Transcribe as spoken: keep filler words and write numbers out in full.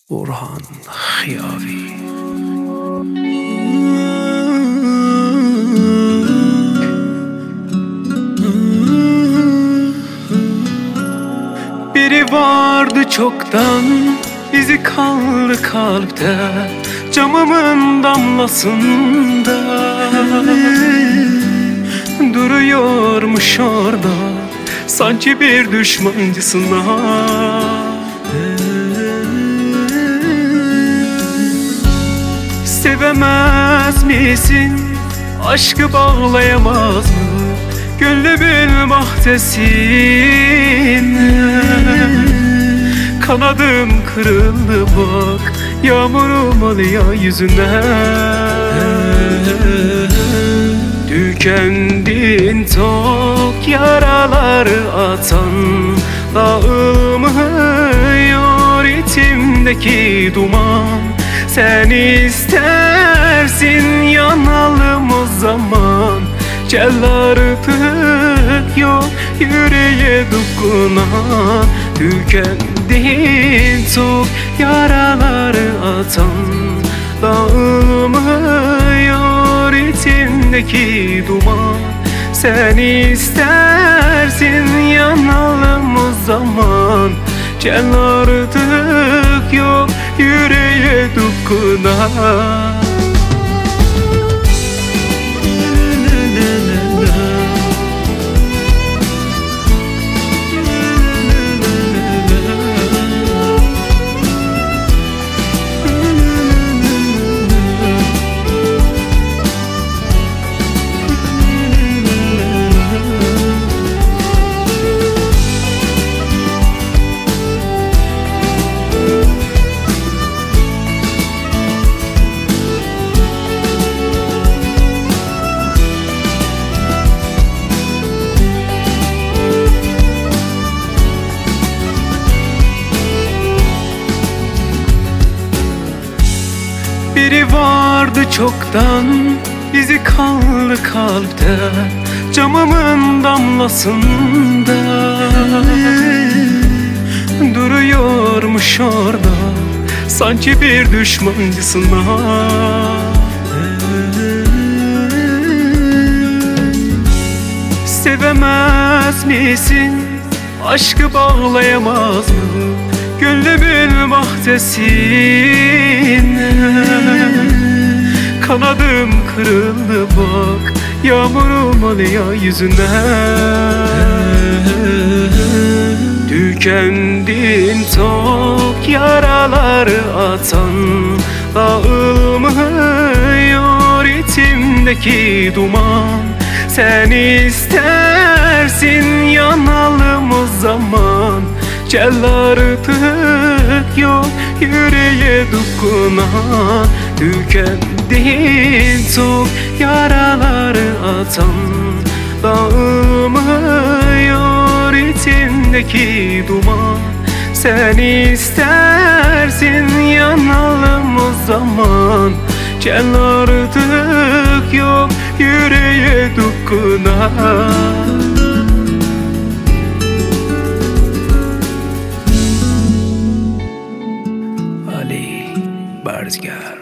Orhan Hiyavi. Biri vardı çoktan, izi kaldı kalpte, camımın damlasında. Duruyormuş orada, sanki bir düşmancısına. Sevemez misin? Aşkı bağlayamaz mı? Gönlümün bahtesine. Kanadım kırıldı bak, yağmurum alıyor yüzüne. Tükendin tok yaraları atan, dağılmıyor içimdeki duman. Sen istersin yanalım o zaman, gel artık yok yüreğe dokunan. Tükendin çok yaraları atan, dağılmıyor içimdeki duman. Sen istersin yanalım o zaman, gel artık yok yüreğe dokunan. Biri vardı çoktan, izi kaldı kalpte, camımın damlasında. Duruyormuş orada, sanki bir düşmancısına. Sevemez misin? Aşkı bağlayamaz mı? Gönlümün bahtesine. Kanadım kırıldı bak, yağmurum alıyor yüzüne. Tükendin tok yaraları atan, dağılmıyor içimdeki duman. Sen istersin yanalım o zaman, gel artık yok yüreğe dokunan. Tükendin çok yaraları atan, dağılmıyor içindeki duman. Sen istersin yanalım o zaman, gel artık yok yüreğe dokunan. Ali Barzgar.